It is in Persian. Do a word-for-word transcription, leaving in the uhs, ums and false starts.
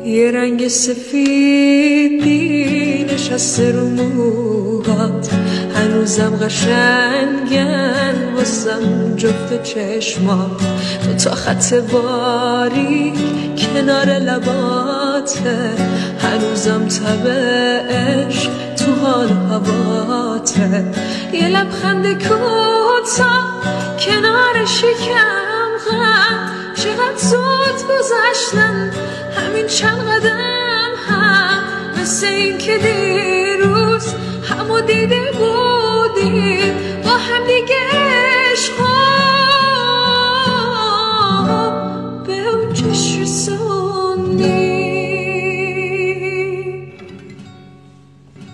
یه رنگ سفیدی نشسته رو موهات، هنوزم قشنگن واسم جفت چشمات. تو تا خط باریک کنار لباته، هنوزم تب عشق تو حال هواته. یه لبخند کوتاه کنار شکم غم، چقدر زود گذشتن همین چند قدم هم، مثل این که دیروز همو دیده بودیم با هم دیگه